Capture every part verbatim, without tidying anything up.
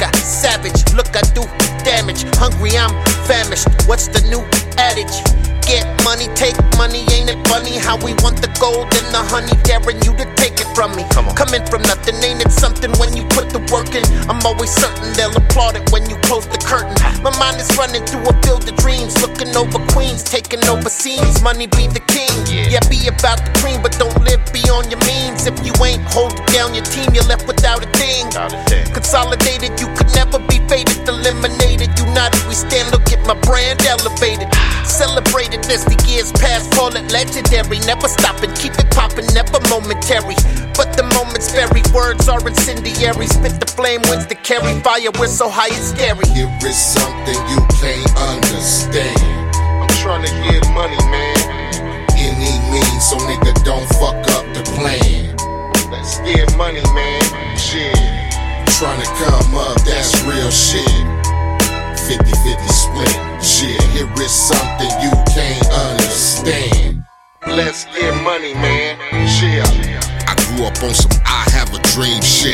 yeah, savage. Look, I do damage. Hungry, I'm famished. What's the new adage? Get money, take money, ain't it funny how we want the gold and the honey, daring you to take it from me. Come on. Coming from nothing, ain't it something when you put the work in? I'm always certain they'll applaud it when you close the curtain. My mind is running through a field of dreams, looking over queens, taking over scenes. Money be the king, yeah, be about the cream, but don't live beyond your means. If you ain't holding down your team, you're left without a thing. Consolidated, you could never be faded, eliminated. United we stand, look at my brand elevated. Celebrated as the years pass, call it legendary. Never stopping, keep it popping, never momentary. But the moment's very words are incendiary. Spit the flame, wins the carry fire, we're so high it's scary. Here is something you can't understand. I'm trying to get money, man. Any means, so nigga don't fuck up the plan. Let's get money, man. Shit. Trying to come up, that's real shit. fifty fifty split, shit. Here is something you can't understand. Let's get money, man. Shit. I grew up on some I have a dream shit.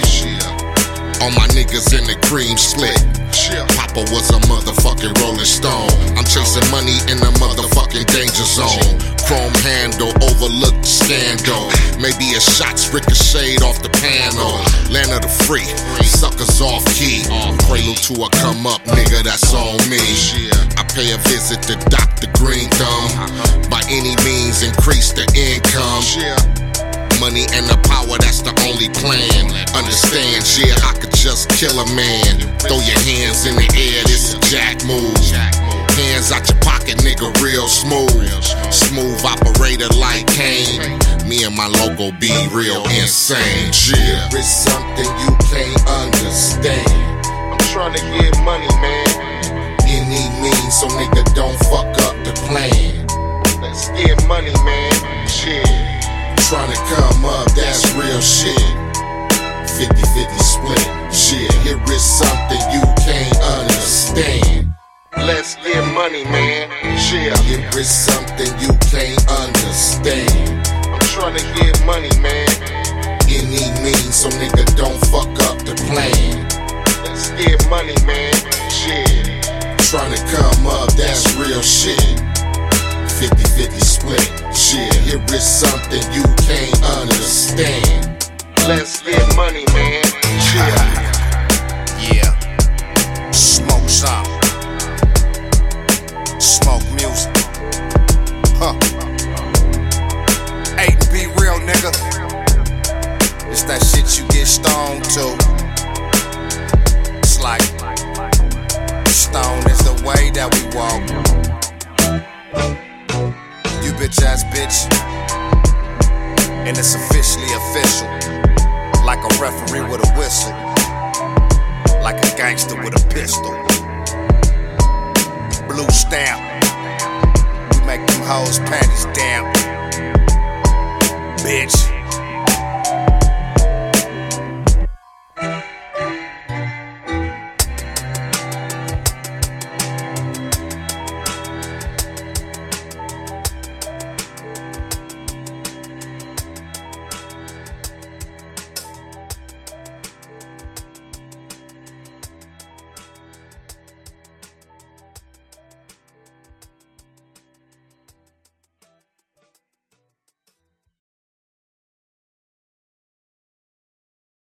All my niggas in the cream split. Papa was a motherfucking Rolling Stone. I'm chasing money in the motherfucking danger zone. Chrome handle, overlooked scandal. Maybe a shot's ricocheted off the panel. Land of the free, suckers off key. Prelude to a come up, nigga, that's on me. I pay a visit to Doctor Green Thumb. By any means, increase the income. Money and the power, that's the only plan. Understand, yeah, I could just kill a man. Throw your hands in the air, this a jack move. Hands out your pocket, nigga, real smooth. Smooth operator like Kane. Me and my logo be real insane, yeah. There is something you can't understand. I'm trying to get money, man. Any means, so nigga don't fuck up the plan. Let's get money, man. Shit. Trying to come up, that's real shit. fifty fifty split, shit. Here is something you can't understand. Let's get money, man. Shit. Here is something you can't understand. I'm trying to get money, man. Any means, so nigga don't fuck up the plan. Let's get money, man. Shit. Trying to come up, that's real shit. fifty fifty split, shit. Here is something you can't understand. Let's get money, man. Shit. Yeah. Smoke some. Smoke music. Huh. A to be real, nigga. It's that shit you get stoned to. It's like stone is the way that we walk. You bitch ass bitch. And it's officially official. Like a referee with a whistle. Like a gangster with a pistol. Blue stamp. We make them hoes panties damp.